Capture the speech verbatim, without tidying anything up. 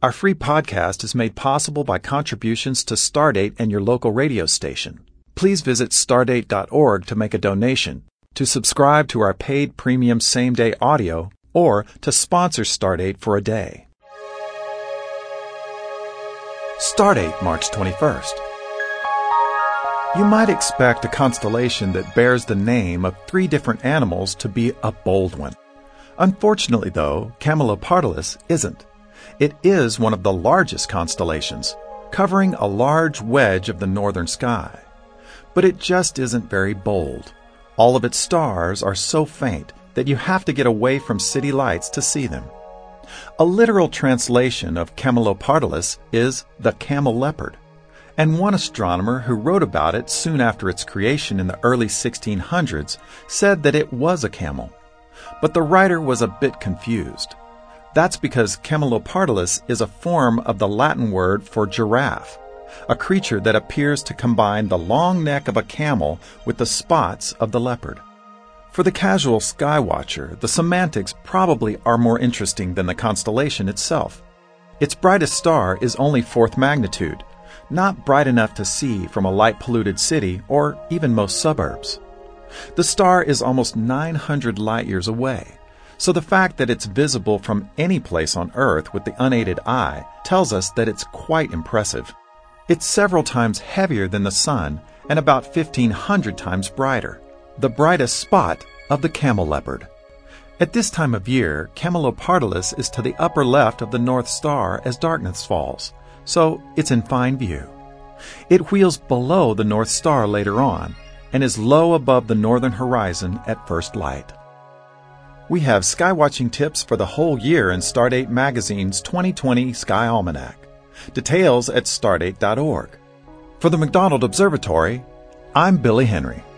Our free podcast is made possible by contributions to Stardate and your local radio station. Please visit stardate dot org to make a donation, to subscribe to our paid premium same-day audio, or to sponsor Stardate for a day. Stardate, March twenty-first. You might expect a constellation that bears the name of three different animals to be a bold one. Unfortunately, though, Camelopardalis isn't. It is one of the largest constellations, covering a large wedge of the northern sky. But it just isn't very bold. All of its stars are so faint that you have to get away from city lights to see them. A literal translation of Camelopardalis is the camel leopard, and one astronomer who wrote about it soon after its creation in the early sixteen hundreds said that it was a camel. But the writer was a bit confused. That's because Camelopardalis is a form of the Latin word for giraffe, a creature that appears to combine the long neck of a camel with the spots of the leopard. For the casual sky watcher, the semantics probably are more interesting than the constellation itself. Its brightest star is only fourth magnitude, not bright enough to see from a light-polluted city or even most suburbs. The star is almost nine hundred light-years away, so the fact that it's visible from any place on Earth with the unaided eye tells us that it's quite impressive. It's several times heavier than the Sun and about fifteen hundred times brighter, the brightest spot of the camel leopard. At this time of year, Camelopardalis is to the upper left of the North Star as darkness falls, so it's in fine view. It wheels below the North Star later on and is low above the northern horizon at first light. We have skywatching tips for the whole year in Stardate Magazine's twenty twenty Sky Almanac. Details at stardate dot org. For the McDonald Observatory, I'm Billy Henry.